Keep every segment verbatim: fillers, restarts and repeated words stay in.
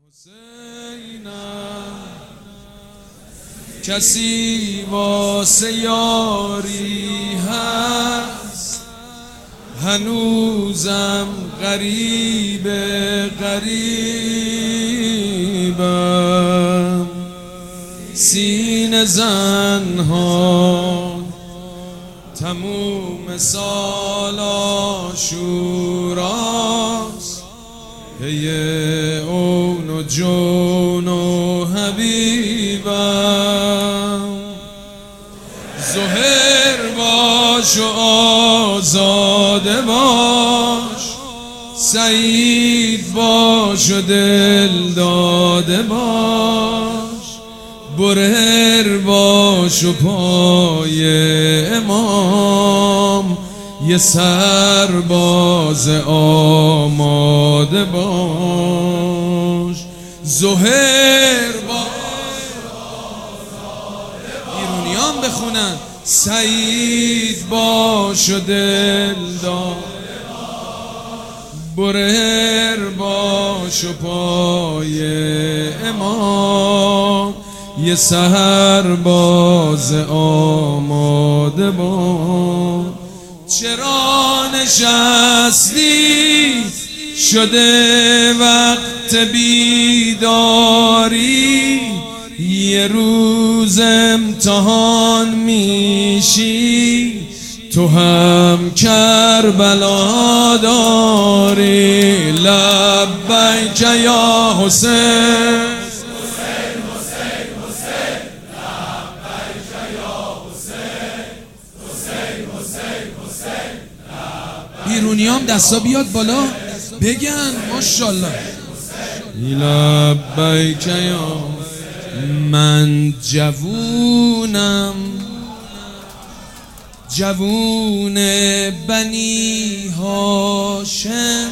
حسینم کسی واسه یاری هست، هنوزم غریب غریبم. سینه زنها تموم سال عاشوراست، هی اون و جون و حبیبم. ظهر باش و آزاده باش، سعید باش و دل داده باش، برهر باش و پای امام، یه سرباز آماده باش. ظهر باش ایرونیان بخونن، سعید باش و دل داده باش، برهر باش و پای امام، یه سرباز آماده باش. چرا نشستی شده وقت بیداری، یه روز امتحان میشی تو هم کربلا داری. لبیک یا حسین، ایرونیام دستا بیاد بالا بگن ماشاءالله. لبیک یا من جوونم، جوون بنی هاشم،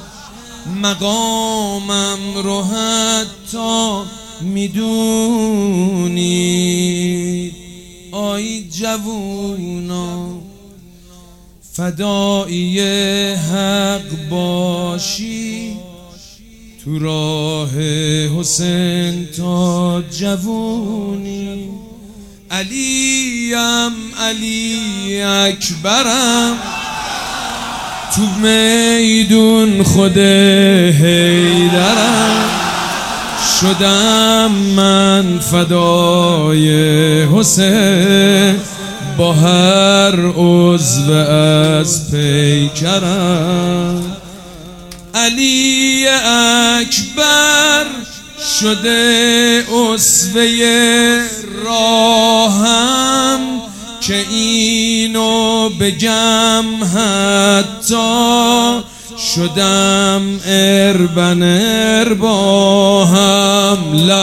مقامم رو حتی میدونید. آی جوونا فدایی حق باشی، تو راه حسین تا جوونی. علیم علی اکبرم، تو میدون خود حیدرم، شدم من فدای حسین با هر عضو از پیکرم. علی اکبر شده اسوه راهم، که اینو بگم حتی شدم اربن ارباهم.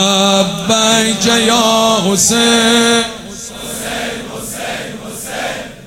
لبیک یا حسین،